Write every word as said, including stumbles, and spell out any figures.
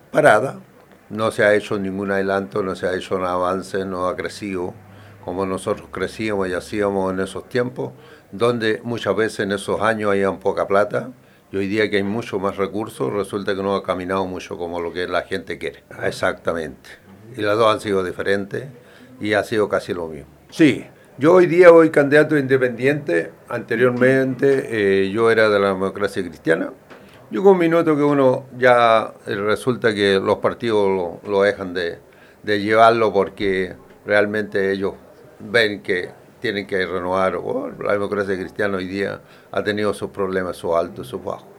parada, no se ha hecho ningún adelanto, no se ha hecho un avance, no ha crecido como nosotros crecíamos y hacíamos en esos tiempos, donde muchas veces en esos años había poca plata y hoy día que hay mucho más recursos, resulta que no ha caminado mucho como lo que la gente quiere. Exactamente. Y las dos han sido diferentes y ha sido casi lo mismo. Sí, yo hoy día voy candidato independiente, anteriormente eh, yo era de la democracia cristiana. Llegó un minuto que uno ya eh, resulta que los partidos lo, lo dejan de, de llevarlo porque realmente ellos ven que tienen que renovar. Oh, la democracia cristiana hoy día ha tenido sus problemas, sus altos, sus bajos.